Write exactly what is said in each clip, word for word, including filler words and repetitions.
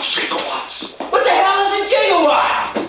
gigawatts. What the hell is a gigawatt?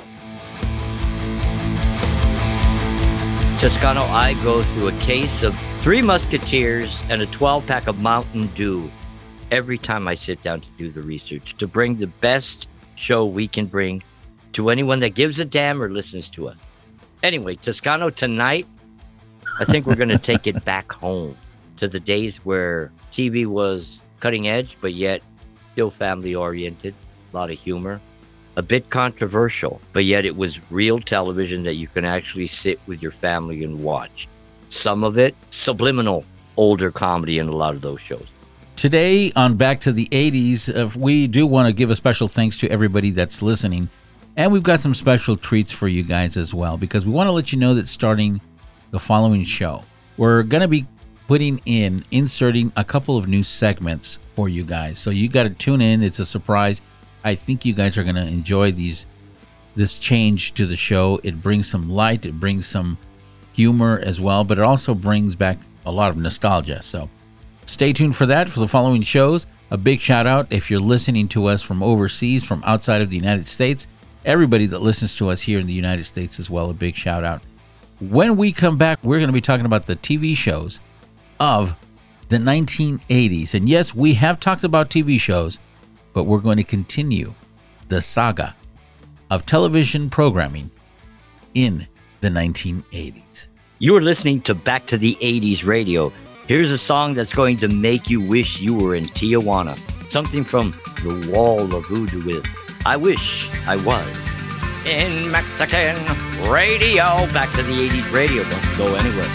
Toscano, I go through a case of Three Musketeers and a twelve-pack of Mountain Dew every time I sit down to do the research, to bring the best show we can bring to anyone that gives a damn or listens to us. Anyway, Toscano, tonight, I think we're going to take it back home to the days where T V was cutting edge, but yet still family-oriented, a lot of humor. A bit controversial, but yet it was real television that you can actually sit with your family and watch. Some of it, subliminal, older comedy in a lot of those shows. Today on Back to the eighties, uh, we do want to give a special thanks to everybody that's listening. And we've got some special treats for you guys as well, because we want to let you know that starting the following show, we're going to be putting in, inserting a couple of new segments for you guys. So you got to tune in. It's a surprise. I think you guys are going to enjoy these. This change to the show. It brings some light. It brings some humor as well, but it also brings back a lot of nostalgia. So stay tuned for that for the following shows. A big shout out if you're listening to us from overseas, from outside of the United States. Everybody that listens to us here in the United States as well, a big shout out. When we come back, we're going to be talking about the T V shows of the nineteen eighties. And yes, we have talked about T V shows, but we're going to continue the saga of television programming in the nineteen eighties. You are listening to Back to the eighties Radio. Here's a song that's going to make you wish you were in Tijuana. Something from The Wall of Voodoo with I Wish I Was in Mexican Radio. Back to the eighties Radio. Don't go anywhere.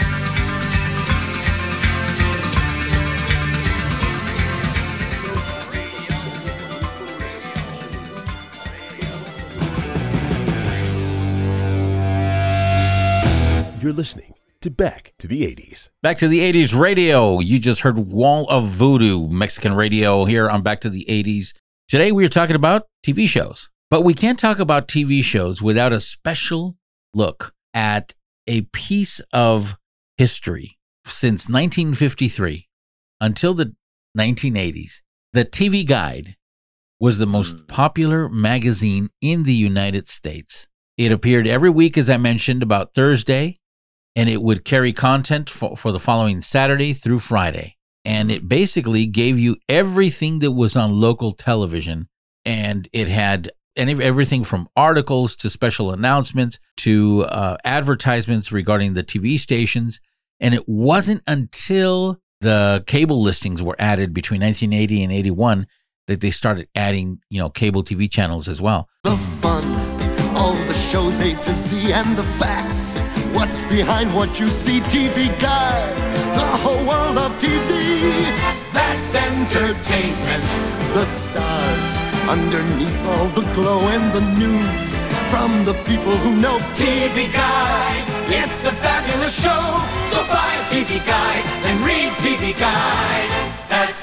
You're listening to Back to the eighties. Back to the eighties Radio. You just heard Wall of Voodoo, Mexican Radio, here on Back to the eighties. Today we are talking about T V shows. But we can't talk about T V shows without a special look at a piece of history. Since nineteen fifty-three until the nineteen eighties, the T V Guide was the most popular magazine in the United States. It appeared every week, as I mentioned, about Thursday, and it would carry content for, for the following Saturday through Friday. And it basically gave you everything that was on local television. And it had any, everything from articles to special announcements to uh, advertisements regarding the T V stations. And it wasn't until the cable listings were added between nineteen eighty and eighty-one that they started adding, you know, cable T V channels as well. The fun, all the shows A to Z and the facts. What's behind what you see? T V Guide, the whole world of T V. That's entertainment. The stars underneath all the glow and the news from the people who know T V Guide. It's a fabulous show, so buy a T V Guide and read T V Guide. That's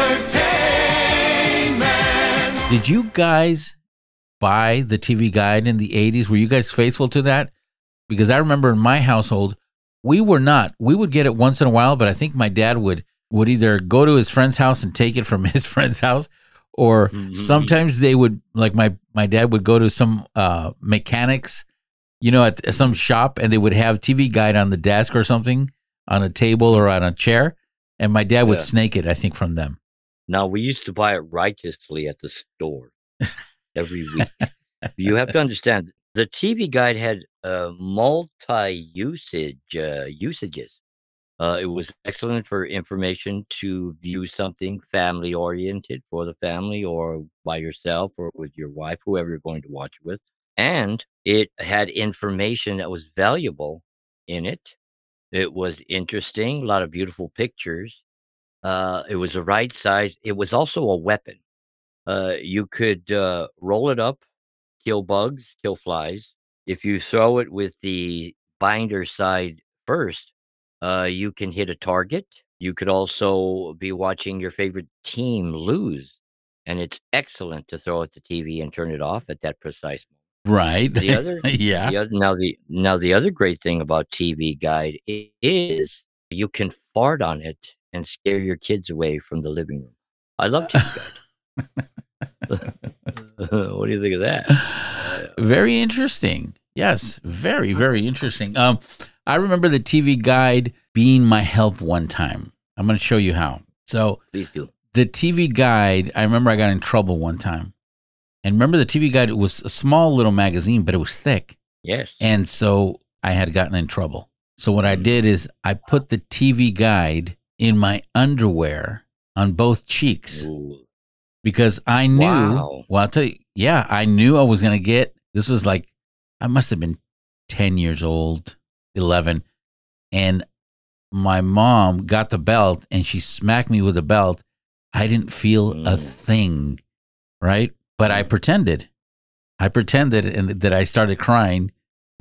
entertainment. Did you guys buy the T V Guide in the eighties? Were you guys faithful to that? Because I remember in my household, we were not. We would get it once in a while, but I think my dad would would either go to his friend's house and take it from his friend's house, or mm-hmm. sometimes they would, like my, my dad would go to some uh, mechanics, you know, at some shop, and they would have T V Guide on the desk or something, on a table or on a chair, and my dad would yeah. snake it, I think, from them. No, we used to buy it righteously at the store every week. You have to understand, the T V Guide had uh, multi-usage uh, usages. Uh, it was excellent for information to view something family-oriented for the family or by yourself or with your wife, whoever you're going to watch it with. And it had information that was valuable in it. It was interesting, a lot of beautiful pictures. Uh, it was the right size. It was also a weapon. Uh, you could uh, roll it up, kill bugs, kill flies. If you throw it with the binder side first, uh, you can hit a target. You could also be watching your favorite team lose, and it's excellent to throw at the T V and turn it off at that precise moment. Right. The other, yeah. The other, now the now the other great thing about T V Guide is you can fart on it and scare your kids away from the living room. I love T V Guide. What do you think of that? Very interesting. Yes, very, very interesting. Um, I remember the T V Guide being my help one time. I'm going to show you how. So Please do. the T V Guide, I remember I got in trouble one time. And remember the T V Guide, it was a small little magazine, but it was thick. Yes. And so I had gotten in trouble. So what I did is I put the T V Guide in my underwear on both cheeks. Ooh. Because I knew, Wow. well, I'll tell you, yeah, I knew I was going to get, this was like, I must have been ten years old, eleven. And my mom got the belt and she smacked me with the belt. I didn't feel Mm. a thing, right? But I pretended. I pretended and that I started crying,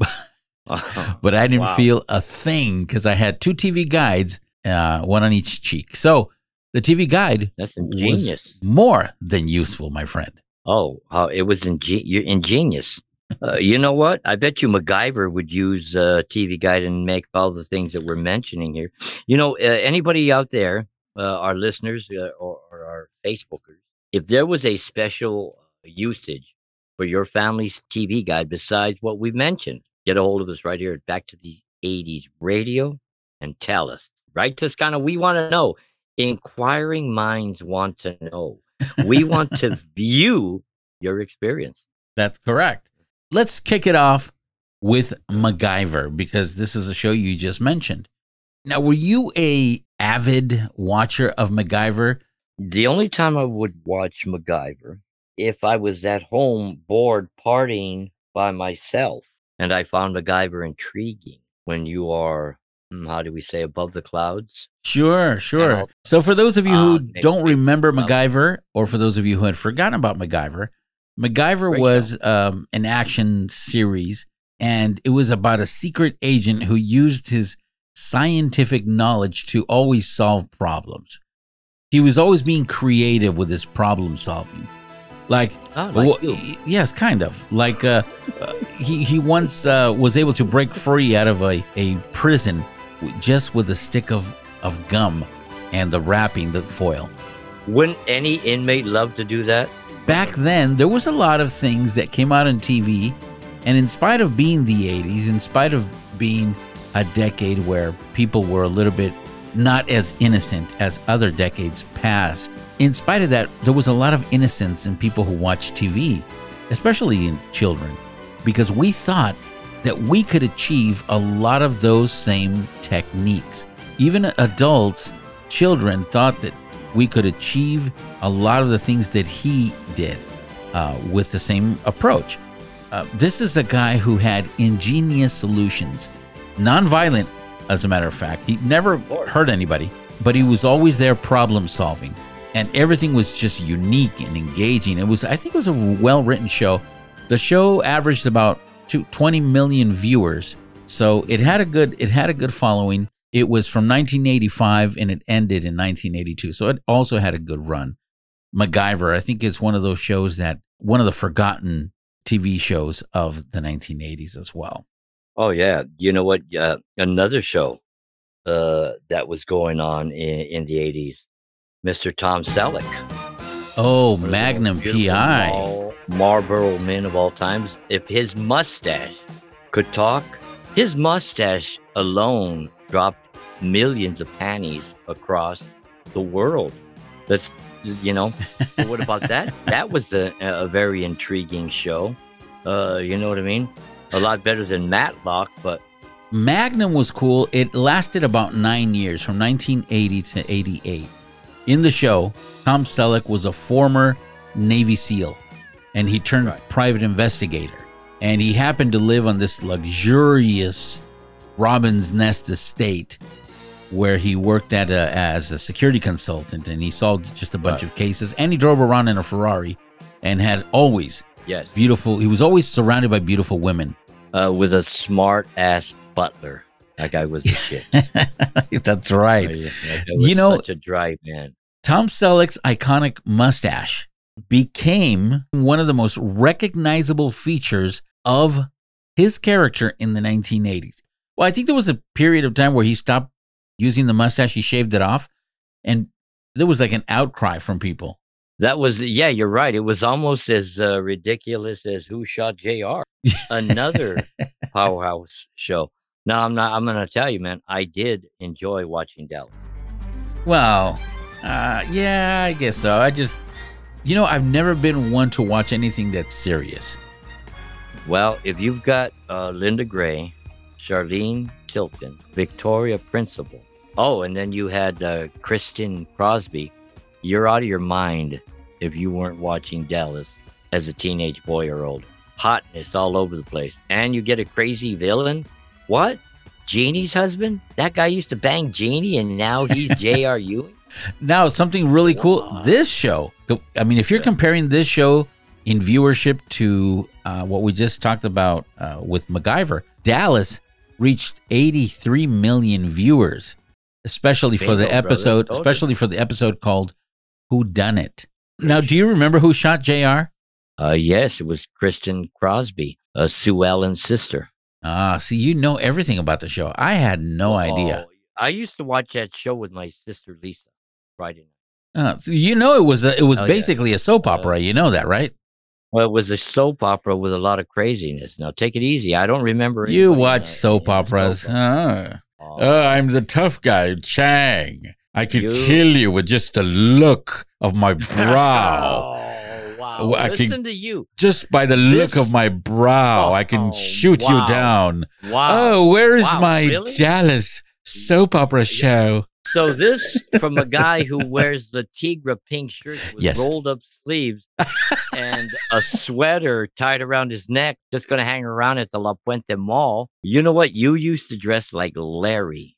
but I didn't Wow. feel a thing because I had two T V guides, uh, one on each cheek. So the T V Guide That's was ingenious. more than useful, my friend. Oh, how it was inge- you're ingenious. Uh, you know what? I bet you MacGyver would use uh, T V Guide and make all the things that we're mentioning here. You know, uh, anybody out there, uh, our listeners uh, or, or our Facebookers, if there was a special usage for your family's T V Guide besides what we mentioned, get a hold of us right here at Back to the eighties Radio and tell us. Right, Toscana? We want to know. Inquiring minds want to know. We want to view your experience. That's correct. Let's kick it off with MacGyver because this is a show you just mentioned. Now, were you a avid watcher of MacGyver? The only time I would watch MacGyver if I was at home bored partying by myself and I found MacGyver intriguing when you are, hmm, how do we say, above the clouds? Sure, sure. Now- So for those of you who Ah, maybe- don't remember well- MacGyver, or for those of you who had forgotten about MacGyver, MacGyver Great was um, an action series, and it was about a secret agent who used his scientific knowledge to always solve problems. He was always being creative with his problem solving. Like, Ah, like well, you. y- yes, kind of. Like uh, uh, he, he once uh, was able to break free out of a, a prison w- just with a stick of, of gum and the wrapping, the foil. Wouldn't any inmate love to do that? Back then, there was a lot of things that came out on T V, and in spite of being the eighties, in spite of being a decade where people were a little bit not as innocent as other decades past, in spite of that, there was a lot of innocence in people who watched T V, especially in children, because we thought that we could achieve a lot of those same techniques. Even adults, children thought that we could achieve a lot of the things that he did uh, with the same approach. Uh, this is a guy who had ingenious solutions, nonviolent, as a matter of fact. He never hurt anybody, but he was always there problem solving. And everything was just unique and engaging. It was, I think it was a well-written show. The show averaged about two, twenty million viewers. So it had a good, it had a good following. It was from nineteen eighty-five and it ended in nineteen eighty-two. So it also had a good run. MacGyver, I think, is one of those shows that, one of the forgotten T V shows of the nineteen eighties as well. Oh yeah, you know what? Uh, another show uh, that was going on in, in the eighties, Mister Tom Selleck. Oh, One of the Magnum most P beautiful I. Mar- Marlboro men of all times. If his mustache could talk, his mustache alone dropped millions of panties across the world. That's, you know, but what about that? That was a, a very intriguing show. Uh, you know what I mean? A lot better than Matlock, but Magnum was cool. It lasted about nine years, from nineteen eighty to eighty-eight. In the show, Tom Selleck was a former Navy SEAL, and he turned Right. private investigator. And he happened to live on this luxurious Robin's Nest estate where he worked at a, as a security consultant, and he solved just a bunch Right. of cases. And he drove around in a Ferrari and had always yes, beautiful, he was always surrounded by beautiful women. uh, with a smart ass butler. That guy was the shit. That's right. That guy was You know- such a dry man. Tom Selleck's iconic mustache became one of the most recognizable features of his character in the nineteen eighties. Well, I think there was a period of time where he stopped using the mustache, he shaved it off, and there was like an outcry from people. That was yeah, you're right. It was almost as uh, ridiculous as Who Shot J R. Another powerhouse show. No, I'm not. I'm gonna tell you, man. I did enjoy watching Dallas. Well, uh, yeah, I guess so. I just, you know, I've never been one to watch anything that's serious. Well, if you've got uh, Linda Gray, Charlene Tilton, Victoria Principal, oh, and then you had uh, Kristen Crosby, you're out of your mind if you weren't watching Dallas as a teenage boy or older. Hotness all over the place. And you get a crazy villain. What? Jeannie's husband? That guy used to bang Jeannie and now he's J R Ewing? Now, something really cool. What? This show, I mean, if you're comparing this show in viewership to uh, what we just talked about uh, with MacGyver, Dallas reached eighty-three million viewers, especially for the Bingo, episode, brother. especially for the episode called Who Done It. Now, do you remember who shot J R? Uh, yes, it was Kristen Crosby, uh, Sue Ellen's sister. Ah, see, you know everything about the show. I had no idea. Oh, I used to watch that show with my sister Lisa Friday night. Uh, so you know it was a, it was Oh, yeah. basically a soap opera. You know that, right? Well, it was a soap opera with a lot of craziness. Now, take it easy. I don't remember. You anybody watch in a- soap in a operas. soap opera. Ah. Oh, Oh, I'm the tough guy, Chang. I could You- kill you with just the look of my brow. Oh, wow. Oh, I Listen can- to you. Just by the look This- of my brow, I can Oh, shoot wow. you down. Wow. Oh, where is Wow, my really? Dallas soap opera show? So this from a guy who wears the Tigra pink shirt with Yes. rolled up sleeves and a sweater tied around his neck, just going to hang around at the La Puente Mall. You know what? You used to dress like Larry.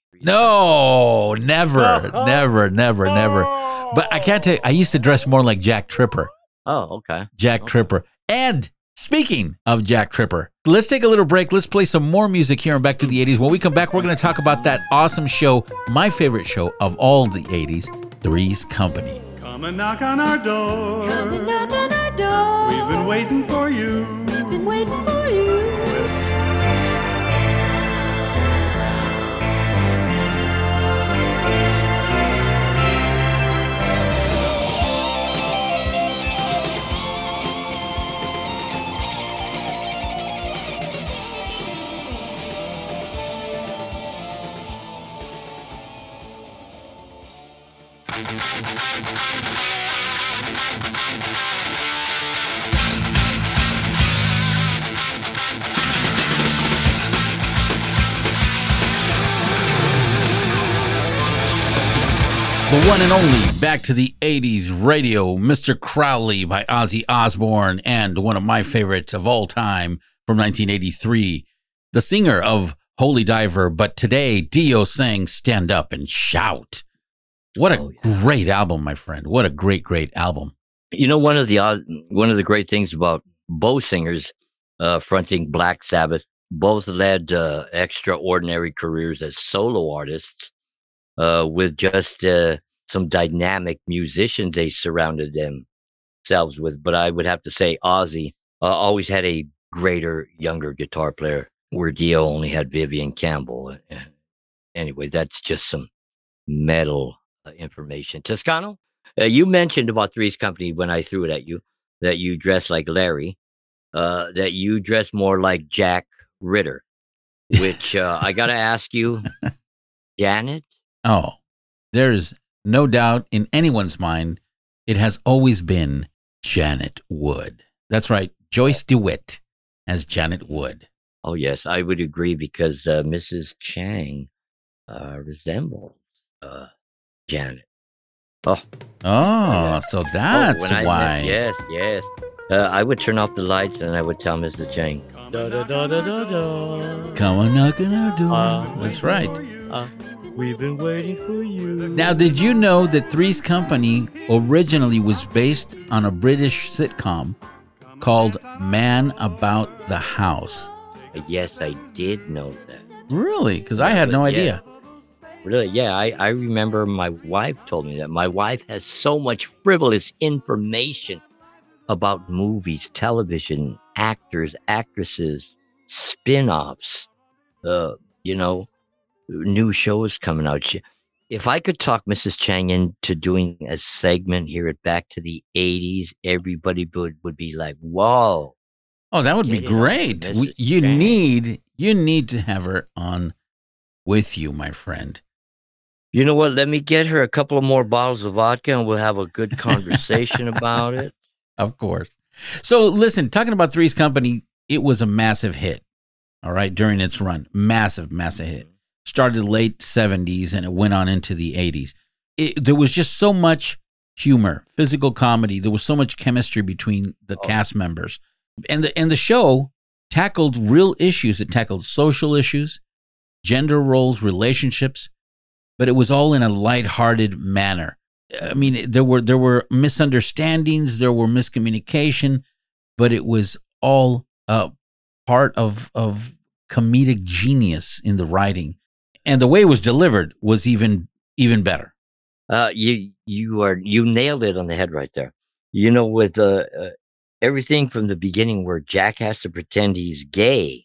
No, never, never, never, never. But I can't tell you, I used to dress more like Jack Tripper. Oh, okay. Jack Okay. Tripper. And speaking of Jack Tripper, let's take a little break. Let's play some more music here and back to the eighties. When we come back, we're going to talk about that awesome show, my favorite show of all the eighties, Three's Company. Come and knock on our door. Come and knock on our door. We've been waiting for you. We've been waiting for you. The one and only Back to the eighties radio, Mister Crowley by Ozzy Osbourne, and one of my favorites of all time from nineteen eighty-three, the singer of Holy Diver, but today Dio sang Stand Up and Shout. What a Oh, yeah. great album, my friend. What a great, great album. You know, one of the odd- one of the great things about both singers uh, fronting Black Sabbath, both led uh, extraordinary careers as solo artists uh, with just uh, some dynamic musicians they surrounded themselves with. But I would have to say Ozzy uh, always had a greater, younger guitar player, where Dio only had Vivian Campbell. Uh, Anyway, that's just some metal uh, information. Toscano, uh, you mentioned about Three's Company when I threw it at you, that you dress like Larry, uh, that you dress more like Jack Ritter, which uh, I got to ask you, Janet? Oh, there's no doubt in anyone's mind, it has always been Janet Wood. That's right, Joyce DeWitt as Janet Wood. Oh, yes, I would agree because uh, Missus Chang uh, resembles uh, Janet. Oh, Oh, so that's oh, when I- why. Yes, yes. Uh, I would turn off the lights and I would tell Missus Chang, da, da, da, da, da, da. Come on, knock on our door. Uh, That's right. Uh, we've been waiting for you. Now, did you know that Three's Company originally was based on a British sitcom called Man About the House? Yes, I did know that. Really? Because I had no Yeah. idea. Really? Yeah, I, I remember my wife told me that. My wife has so much frivolous information about movies, television, actors, actresses, spin-offs, uh, you know, new shows coming out. She, If I could talk Missus Chang into doing a segment here at Back to the eighties, everybody would, would be like, whoa. Oh, that would Get be it on, great. We, Missus you Chang. need you need to have her on with you, my friend. You know what? Let me get her a couple of more bottles of vodka and we'll have a good conversation about it. Of course. So listen, talking about Three's Company, it was a massive hit. All right, during its run, massive, massive hit. Started late seventies and it went on into the eighties. It, there was just so much humor, physical comedy. There was so much chemistry between the Oh. cast members, and the and the show tackled real issues. It tackled social issues, gender roles, relationships, but it was all in a lighthearted manner. I mean, there were there were misunderstandings, there were miscommunication, but it was all uh, part of of comedic genius in the writing, and the way it was delivered was even even better. Uh, you you are you nailed it on the head right there. You know, with uh, uh, everything from the beginning, where Jack has to pretend he's gay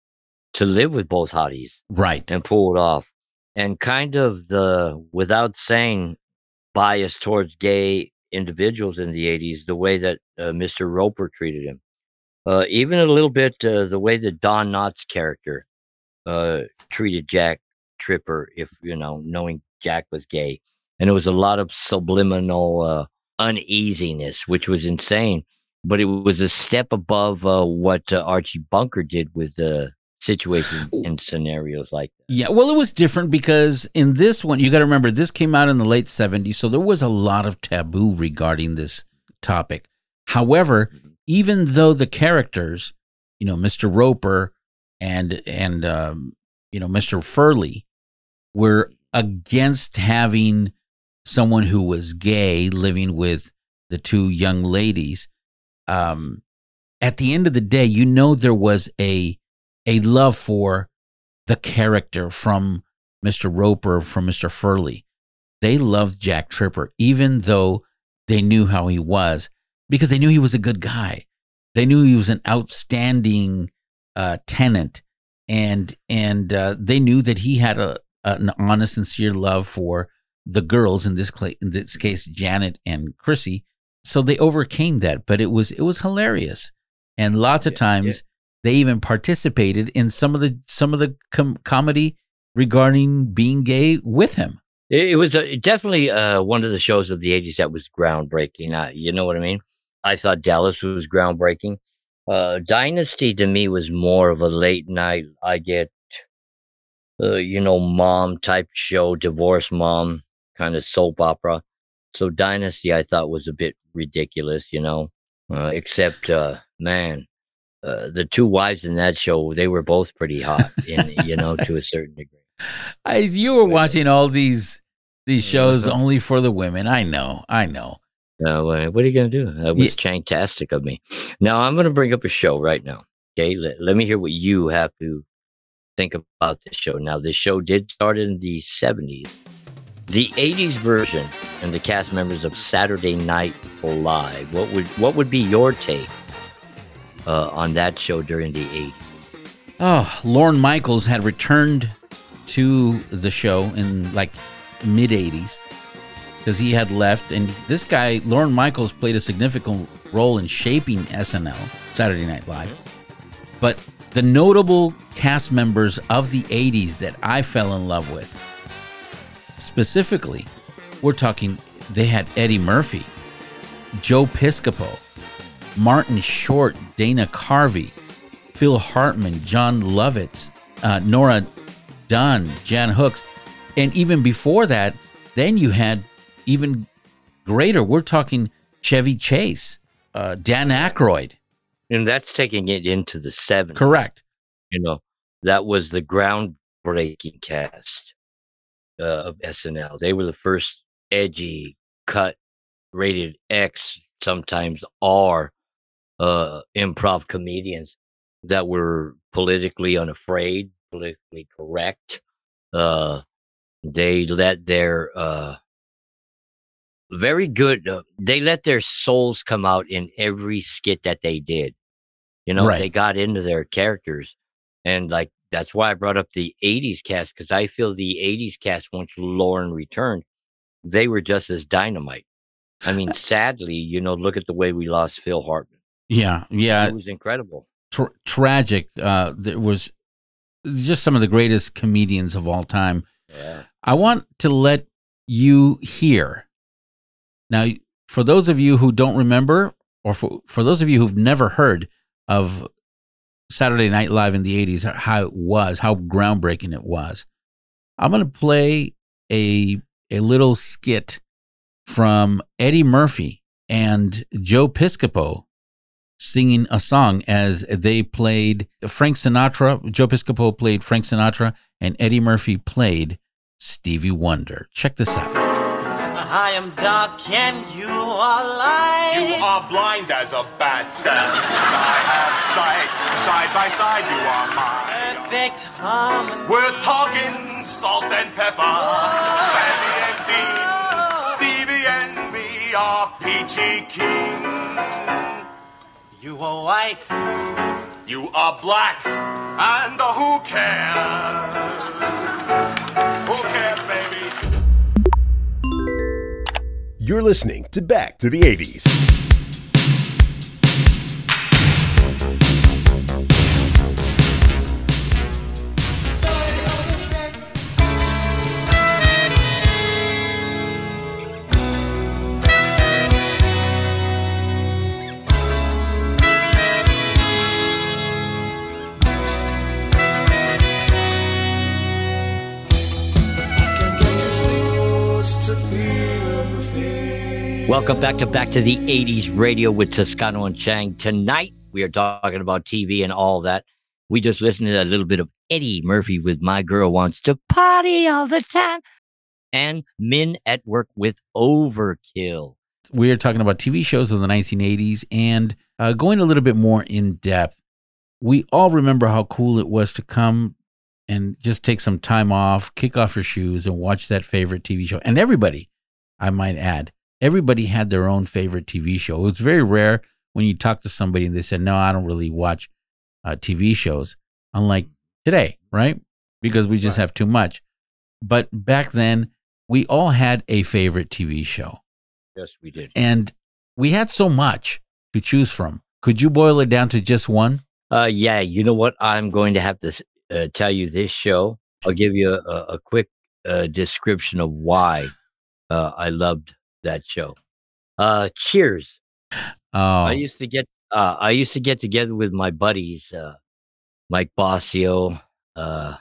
to live with both hotties Right. and pull it off, and kind of the without saying bias towards gay individuals in the eighties, the way that uh, Mister Roper treated him, uh, even a little bit uh, the way that Don Knotts' character uh, treated Jack Tripper, if you know, knowing Jack was gay. And it was a lot of subliminal uh, uneasiness, which was insane. But it was a step above uh, what uh, Archie Bunker did with the situations and scenarios like that. Yeah, well, it was different because in this one, you got to remember, this came out in the late seventies, so there was a lot of taboo regarding this topic. However, even though the characters, you know, Mister Roper and and um, you know, Mister Furley were against having someone who was gay living with the two young ladies, um, at the end of the day, you know, there was a a love for the character from Mister Roper, from Mister Furley. They loved Jack Tripper, even though they knew how he was, because they knew he was a good guy. They knew he was an outstanding uh, tenant, and and uh, they knew that he had a an honest, sincere love for the girls, in this cla- in this case, Janet and Chrissy. So they overcame that, but it was it was hilarious, and lots of Yeah, times they even participated in some of the some of the com- comedy regarding being gay with him. It, it was uh, definitely uh, one of the shows of the eighties that was groundbreaking. Uh, you know what I mean? I thought Dallas was groundbreaking. Uh, Dynasty to me was more of a late night, I get, uh, you know, mom type show, divorce mom kind of soap opera. So Dynasty I thought was a bit ridiculous, you know, uh, except, uh, man, uh, the two wives in that show, they were both pretty hot, in, you know, to a certain degree. I, you were watching all these these shows only for the women. I know, I know. Uh, wha- what are you going to do? That was fantastic of me. Now, I'm going to bring up a show right now. Okay. Let, let me hear what you have to think about this show. Now, this show did start in the seventies. The eighties version and the cast members of Saturday Night Live. What would what would be your take uh, on that show during the eighties? Oh, Lorne Michaels had returned to the show in like mid eighties because he had left, and this guy Lorne Michaels played a significant role in shaping S N L, Saturday Night Live. But the notable cast members of the eighties that I fell in love with, specifically, we're talking, they had Eddie Murphy, Joe Piscopo, Martin Short, Dana Carvey, Phil Hartman, John Lovitz, uh, Nora Dunn, Jan Hooks. And even before that, then you had even greater. We're talking Chevy Chase, uh, Dan Aykroyd. And that's taking it into the seventies. Correct. You know, that was the groundbreaking cast uh, of S N L. They were the first edgy, cut, rated X, sometimes R, uh, improv comedians that were politically unafraid, politically correct. Uh, they let their uh, very good. Uh, they let their souls come out in every skit that they did. You know, Right. they got into their characters, and like that's why I brought up the eighties cast, because I feel the eighties cast, once Lauren returned, they were just as dynamite. I mean, sadly, you know, look at the way we lost Phil Hartman. Yeah, yeah. It was incredible. Tra- tragic. Uh, there was just some of the greatest comedians of all time. Yeah. I want to let you hear. Now, for those of you who don't remember, or for, for those of you who've never heard of Saturday Night Live in the eighties, how it was, how groundbreaking it was, I'm going to play a a little skit from Eddie Murphy and Joe Piscopo singing a song as they played Frank Sinatra. Joe Piscopo played Frank Sinatra, and Eddie Murphy played Stevie Wonder. Check this out. I am dark and you are light. You are blind as a bat, and I have sight. Side by side, you are mine. Perfect harmony. We're talking salt and pepper, Sammy and Dean, Stevie and me are Peachy Keen. You are white. You are black, and uh, who cares? Who cares, baby? You're listening to Back to the eighties. Welcome back to Back to the eighties Radio with Toscano and Chang. Tonight, we are talking about T V and all that. We just listened to a little bit of Eddie Murphy with My Girl Wants to Party All the Time, and Men at Work with Overkill. We are talking about T V shows of the nineteen eighties and uh, going a little bit more in depth. We all remember how cool it was to come and just take some time off, kick off your shoes, and watch that favorite T V show. And everybody, I might add, everybody had their own favorite T V show. It was very rare when you talk to somebody and they said, no, I don't really watch uh, T V shows, unlike today, right? Because we just Right. have too much. But back then, we all had a favorite T V show. Yes, we did. And we had so much to choose from. Could you boil it down to just one? Uh, yeah, you know what? I'm going to have to uh, tell you this show. I'll give you a, a quick uh, description of why uh, I loved that show. Uh, Cheers. Oh, I used to get uh, I used to get together with my buddies, uh, Mike Bossio, uh,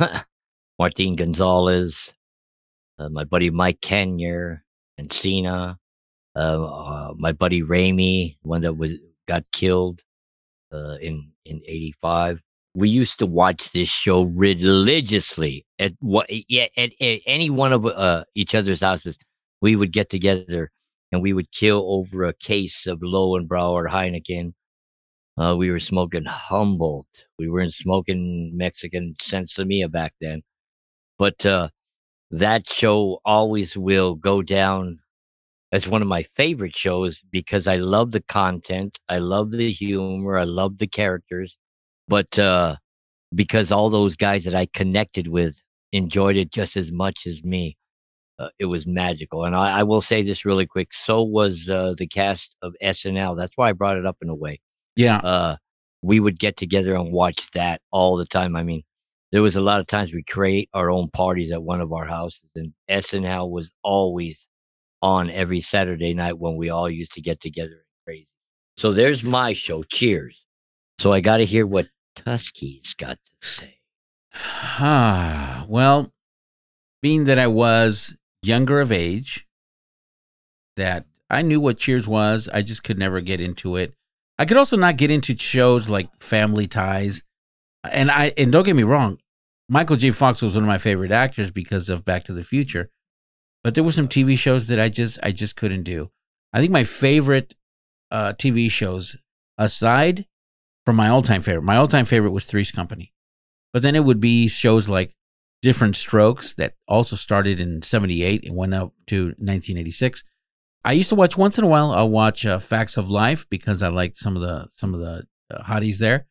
Martin Gonzalez, uh, my buddy Mike Kenyer, and Cena, uh, uh, my buddy Ramey, one that was got killed uh, in in eighty-five. We used to watch this show religiously at what yeah at, at any one of uh, each other's houses. We would get together and we would kill over a case of Lowenbrauer Heineken. Uh, we were smoking Humboldt. We weren't smoking Mexican Sensimilla back then. But uh, that show always will go down as one of my favorite shows because I love the content. I love the humor. I love the characters. But uh, because all those guys that I connected with enjoyed it just as much as me. Uh, it was magical. And I, I will say this really quick. So was uh, the cast of S N L. That's why I brought it up in a way. yeah. Uh, we would get together and watch that all the time. I mean, there was a lot of times we create our own parties at one of our houses. And S N L was always on every Saturday night when we all used to get together and crazy. So there's my show. Cheers. So I got to hear what Tusky's got to say. Ah, well, being that I was younger of age, that I knew what Cheers was, I just could never get into it. I could also not get into shows like Family Ties. And I and don't get me wrong, Michael J. Fox was one of my favorite actors because of Back to the Future. But there were some T V shows that I just I just couldn't do. I think my favorite uh, T V shows, aside from my all-time favorite, my all-time favorite was Three's Company. But then it would be shows like Different Strokes that also started in seventy-eight and went up to nineteen eighty-six. I used to watch once in a while. I'll watch uh, Facts of Life because I liked some of the some of the uh, hotties there.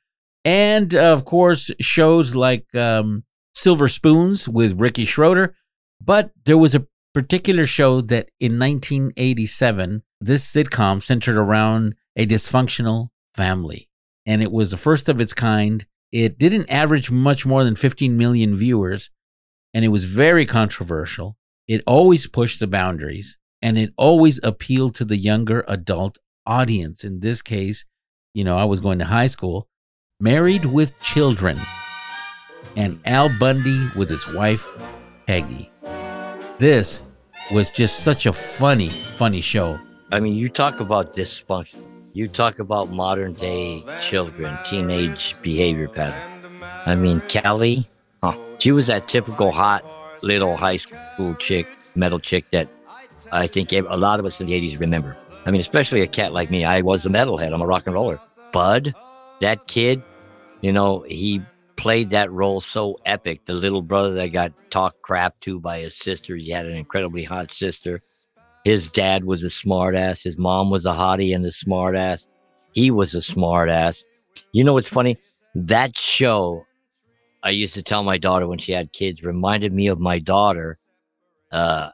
And, uh, of course, shows like um, Silver Spoons with Ricky Schroeder. But there was a particular show that in nineteen eighty-seven, this sitcom centered around a dysfunctional family. And it was the first of its kind. It didn't average much more than fifteen million viewers. And it was very controversial. It always pushed the boundaries. And it always appealed to the younger adult audience. In this case, you know, I was going to high school. Married with Children. And Al Bundy with his wife, Peggy. This was just such a funny, funny show. I mean, you talk about dysfunction. You talk about modern day children, teenage behavior pattern. I mean, Kelly, huh, she was that typical hot little high school chick, metal chick that I think a lot of us in the eighties remember. I mean, especially a cat like me. I was a metalhead. I'm a rock and roller. Bud, that kid, you know, he played that role so epic. The little brother that got talked crap to by his sister. He had an incredibly hot sister. His dad was a smartass. His mom was a hottie and a smartass. He was a smartass. You know what's funny? That show, I used to tell my daughter when she had kids, reminded me of my daughter uh,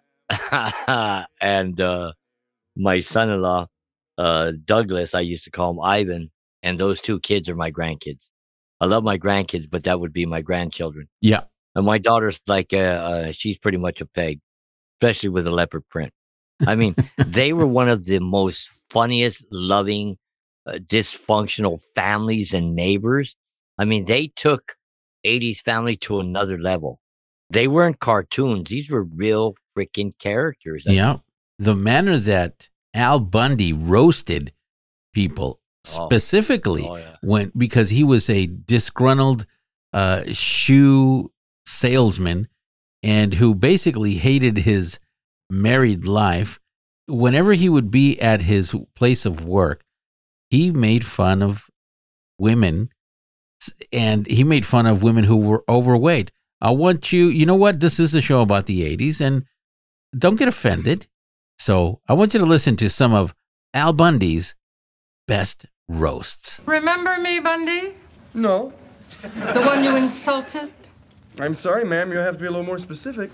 and uh, my son-in-law, uh, Douglas. I used to call him Ivan. And those two kids are my grandkids. I love my grandkids, but that would be my grandchildren. Yeah. And my daughter's like, uh, uh, she's pretty much a peg, especially with a leopard print. I mean, they were one of the most funniest, loving, uh, dysfunctional families and neighbors. I mean, they took eighties family to another level. They weren't cartoons. These were real freaking characters. I Yeah. mean, The manner that Al Bundy roasted people, Oh. specifically Oh, yeah. when because he was a disgruntled uh, shoe salesman and who basically hated his married life. Whenever he would be at his place of work, he made fun of women, and he made fun of women who were overweight. I want you, you know what? This is a show about the eighties, and don't get offended. So I want you to listen to some of Al Bundy's best roasts. Remember me, Bundy? No. The one you insulted? I'm sorry, ma'am. You'll have to be a little more specific.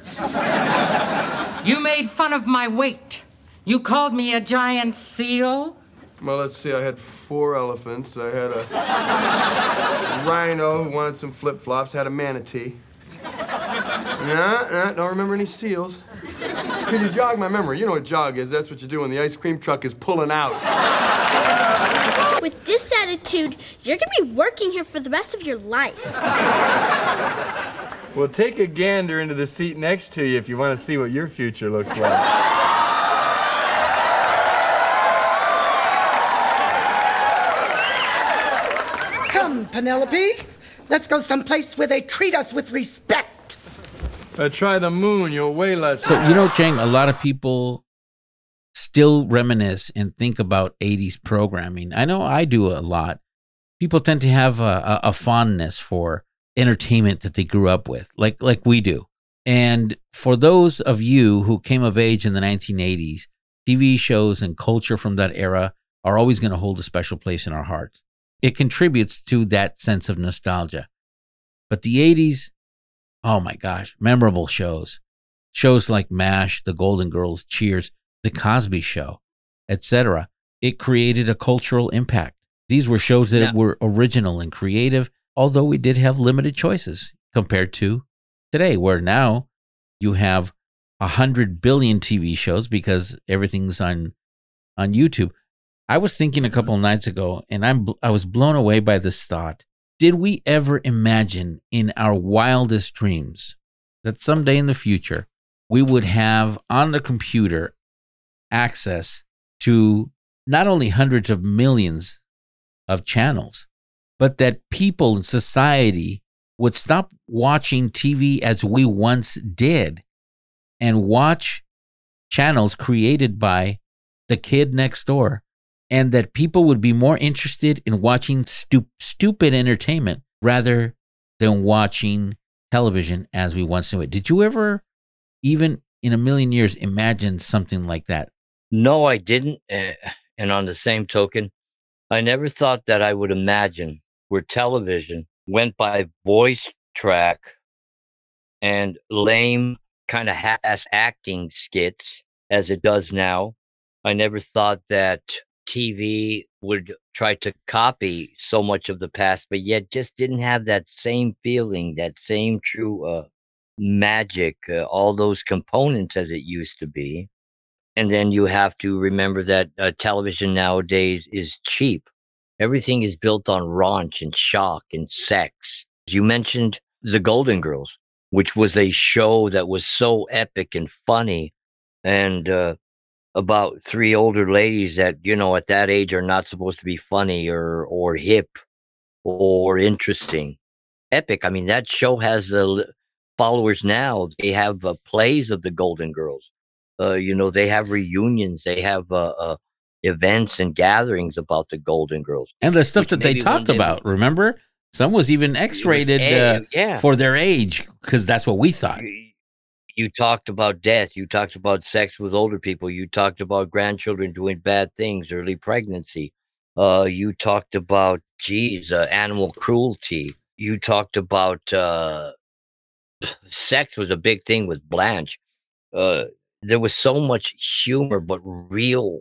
You made fun of my weight. You called me a giant seal. Well, let's see. I had four elephants. I had a rhino who wanted some flip-flops. Had a manatee. Nah, nah, don't remember any seals. Could you jog my memory? You know what jog is. That's what you do when the ice cream truck is pulling out. With this attitude, you're gonna be working here for the rest of your life. Well, take a gander into the seat next to you if you want to see what your future looks like. Come, Penelope. Let's go someplace where they treat us with respect. Uh, try the moon, you'll weigh less. So, you know, Chang, a lot of people still reminisce and think about eighties programming. I know I do a lot. People tend to have a, a, a fondness for entertainment that they grew up with, like like we do. And for those of you who came of age in the nineteen eighties, T V shows and culture from that era are always going to hold a special place in our hearts. It contributes to that sense of nostalgia. But the eighties, oh my gosh, memorable shows. Shows like MASH, The Golden Girls, Cheers, The Cosby Show, et cetera. It created a cultural impact. These were shows that Yeah. were original and creative, although we did have limited choices compared to today, where now you have a hundred billion T V shows because everything's on on YouTube. I was thinking a couple of nights ago, and I'm bl- I was blown away by this thought. Did we ever imagine in our wildest dreams that someday in the future we would have on the computer access to not only hundreds of millions of channels, but that people in society would stop watching T V as we once did and watch channels created by the kid next door, and that people would be more interested in watching stu- stupid entertainment rather than watching television as we once knew it. Did you ever, even in a million years, imagine something like that? No, I didn't. Uh, and on the same token, I never thought that I would imagine where television went by voice track and lame kind of half-ass acting skits as it does now. I never thought that T V would try to copy so much of the past, but yet just didn't have that same feeling, that same true uh, magic, uh, all those components as it used to be. And then you have to remember that uh, television nowadays is cheap. Everything is built on raunch and shock and sex. You mentioned The Golden Girls, which was a show that was so epic and funny, and uh, about three older ladies that, you know, at that age are not supposed to be funny or or hip or interesting. Epic. I mean, that show has uh, followers now. They have uh, plays of the Golden Girls. Uh, you know, they have reunions. They have uh, uh, events and gatherings about the Golden Girls. And the stuff which that they maybe one talked day about, remember? Some was even X-rated A, uh, yeah. for their age, because that's what we thought. You talked about death. You talked about sex with older people. You talked about grandchildren doing bad things, early pregnancy. Uh, you talked about, geez, uh, animal cruelty. You talked about uh, sex was a big thing with Blanche. Uh, there was so much humor, but real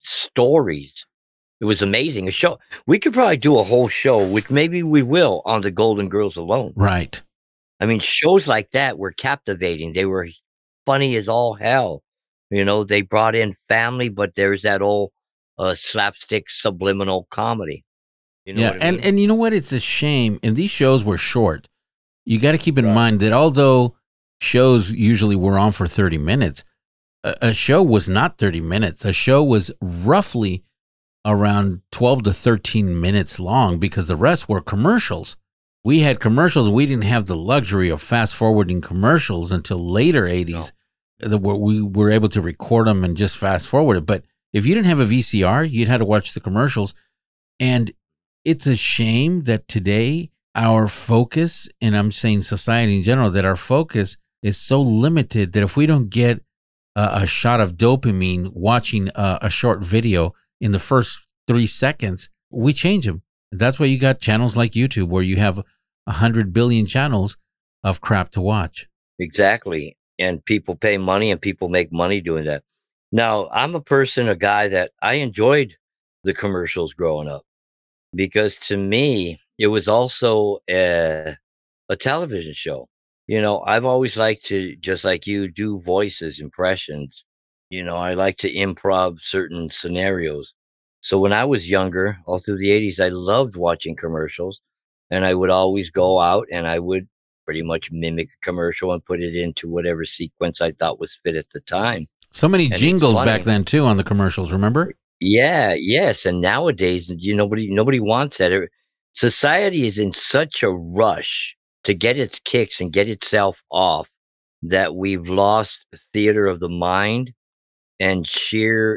stories. It was amazing. A show. We could probably do a whole show, which maybe we will, on the Golden Girls alone. Right. I mean, shows like that were captivating. They were funny as all hell. You know, they brought in family, but there's that old uh, slapstick subliminal comedy. You know yeah, what I and, mean? and you know what? It's a shame. And these shows were short. You got to keep in mind that although shows usually were on for thirty minutes, a, a show was not thirty minutes. A show was roughly around twelve to thirteen minutes long because the rest were commercials. We had commercials. We didn't have the luxury of fast forwarding commercials until later eighties. No. We were able to record them and just fast forward it. But if you didn't have a V C R, you'd have to watch the commercials. And it's a shame that today our focus, and I'm saying society in general, that our focus is so limited that if we don't get a, a shot of dopamine watching a, a short video in the first three seconds, we change them. That's why you got channels like YouTube where you have a hundred billion channels of crap to watch. Exactly. And people pay money and people make money doing that. Now, I'm a person, a guy that I enjoyed the commercials growing up because to me, it was also a, a television show. You know, I've always liked to, just like you, do voices, impressions. You know, I like to improv certain scenarios. So when I was younger, all through the eighties, I loved watching commercials, and I would always go out and I would pretty much mimic a commercial and put it into whatever sequence I thought was fit at the time. So many And it's jingles funny. back then too on the commercials, remember? Yeah, yes. And nowadays, you nobody nobody wants that. Er, Society is in such a rush to get its kicks and get itself off that we've lost theater of the mind and sheer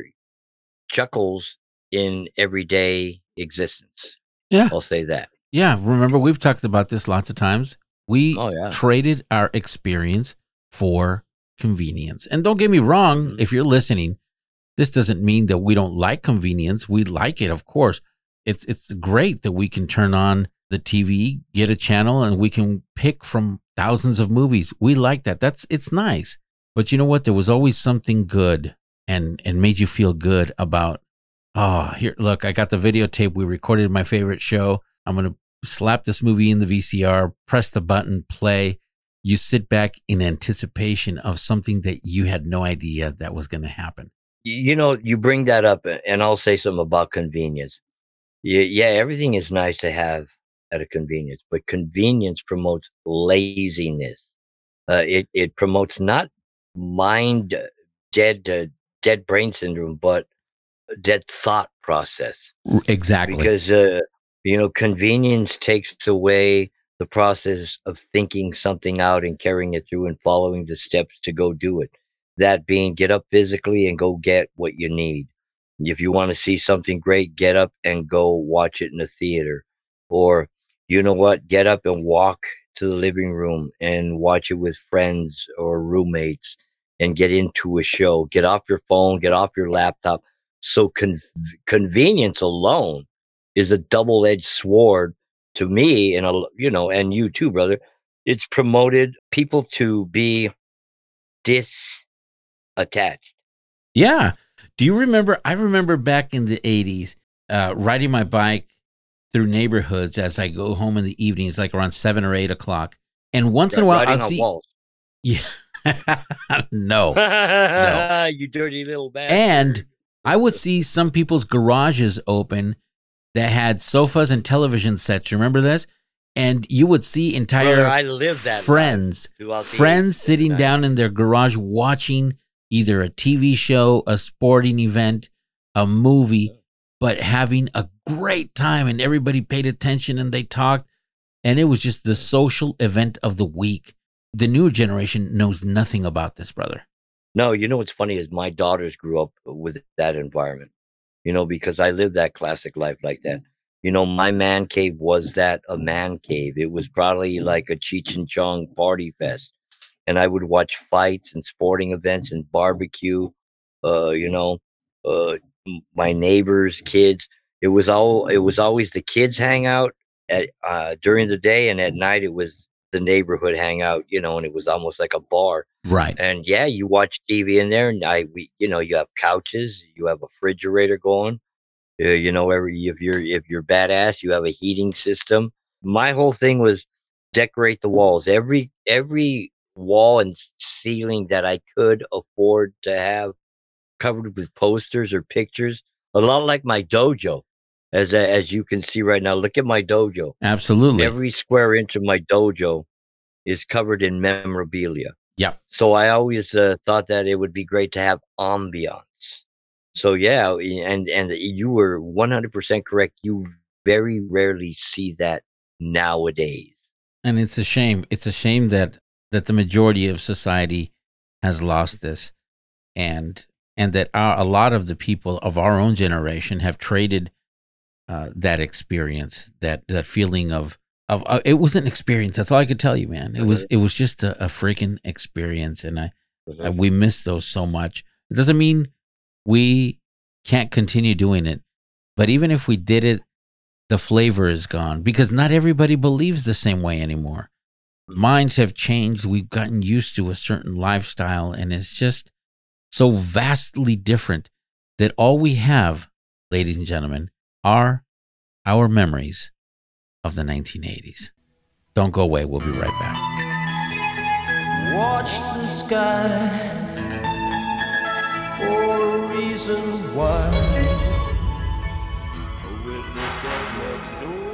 chuckles in everyday existence. Yeah. I'll say that. Yeah, remember we've talked about this lots of times. We Oh, yeah. traded our experience for convenience. And don't get me wrong, Mm-hmm. if you're listening, this doesn't mean that we don't like convenience. We like it, of course. It's it's great that we can turn on the T V, get a channel, and we can pick from thousands of movies. We like that. That's it's nice. But you know what? There was always something good and and made you feel good about, oh, here, look, I got the videotape. We recorded my favorite show. I'm going to slap this movie in the V C R, press the button, play. You sit back in anticipation of something that you had no idea that was going to happen. You know, you bring that up, and I'll say something about convenience. Yeah, yeah, everything is nice to have at a convenience, but convenience promotes laziness. Uh, it it promotes not mind uh, dead uh, dead brain syndrome, but dead thought process. Exactly. Because uh, you know, convenience takes away the process of thinking something out and carrying it through and following the steps to go do it. That being, get up physically and go get what you need. If you want to see something great, get up and go watch it in the theater. Or, you know what, get up and walk to the living room and watch it with friends or roommates and get into a show. Get off your phone, get off your laptop. So con- convenience alone is a double-edged sword to me, and a, you know, and you too, brother, it's promoted people to be disattached. Yeah. Do you remember? I remember back in the eighties, uh, riding my bike through neighborhoods as I go home in the evenings, like around seven or eight o'clock. And once Right, in a while, riding I'd on see. walls. Yeah. no. no. You dirty little bastard. And I would see some people's garages open that had sofas and television sets. You remember this? And you would see entire Brother, I lived that friends, throughout the friends eighties, sitting nineties. down in their garage watching either a T V show, a sporting event, a movie, but having a great time, and everybody paid attention and they talked. And it was just the social event of the week. The newer generation knows nothing about this, brother. No, you know what's funny is my daughters grew up with that environment, you know, because I lived that classic life like that. You know, my man cave was that a man cave. It was probably like a Cheech and Chong party fest. And I would watch fights and sporting events and barbecue, uh, you know, uh, m- my neighbors' kids. It was all, it was always the kids hang out at, uh, during the day, and at night it was the neighborhood hangout, you know, and it was almost like a bar. Right. And yeah, you watch T V in there, and I, we, you know, you have couches, you have a refrigerator going. Uh, you know, every if you're if you're badass, you have a heating system. My whole thing was decorate the walls. Every every wall and ceiling that I could afford to have covered with posters or pictures. A lot like my dojo, as as you can see right now. Look at my dojo. Absolutely. Every square inch of my dojo is covered in memorabilia. Yep. So I always uh, thought that it would be great to have ambiance. So yeah, and and you were one hundred percent correct. You very rarely see that nowadays. And it's a shame. It's a shame that that the majority of society has lost this, and and that our, a lot of the people of our own generation have traded uh, that experience, that that feeling of of uh, it was an experience. That's all I could tell you, man. It was it was just a, a freaking experience, and I, I we miss those so much. It doesn't mean we can't continue doing it, but even if we did it, the flavor is gone because not everybody believes the same way anymore. Minds have changed. We've gotten used to a certain lifestyle, and it's just so vastly different that all we have, ladies and gentlemen, are our memories of the nineteen eighties. Don't go away. We'll be right back. Watch the sky for a reason why. With the dead next door.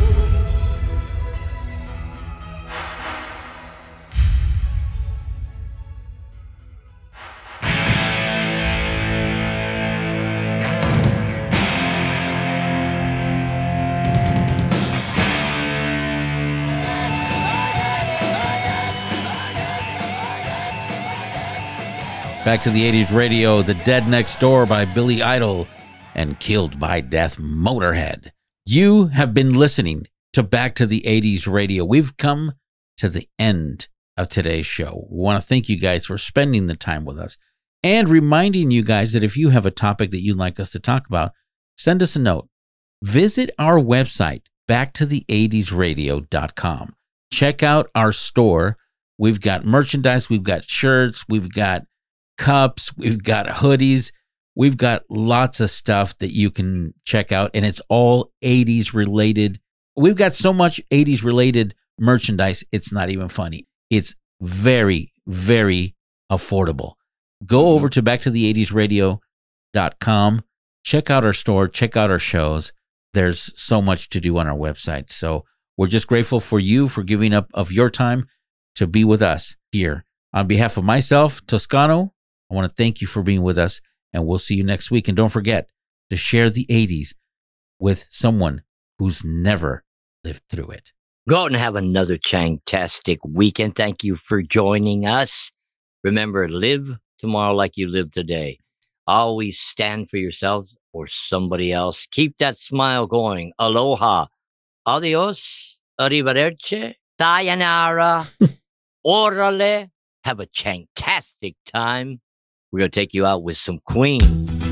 Back to the eighties radio, The Dead Next Door by Billy Idol and Killed by Death Motorhead. You have been listening to Back to the eighties radio. We've come to the end of today's show. We want to thank you guys for spending the time with us and reminding you guys that if you have a topic that you'd like us to talk about, send us a note. Visit our website, back to the eighties radio dot com. Check out our store. We've got merchandise, we've got shirts, we've got cups, we've got hoodies, we've got lots of stuff that you can check out, and it's all eighties related. We've got so much eighties related merchandise, it's not even funny. It's very, very affordable. Go over to back to the eighties radio dot com, check out our store, check out our shows. There's so much to do on our website. So we're just grateful for you for giving up of your time to be with us here. On behalf of myself, Toscano, I want to thank you for being with us, and we'll see you next week. And don't forget to share the eighties with someone who's never lived through it. Go out and have another Changtastic weekend. Thank you for joining us. Remember, live tomorrow like you live today. Always stand for yourself or somebody else. Keep that smile going. Aloha. Adios. Arrivederci. Sayonara. Orale. Have a Changtastic time. We're going to take you out with some Queen.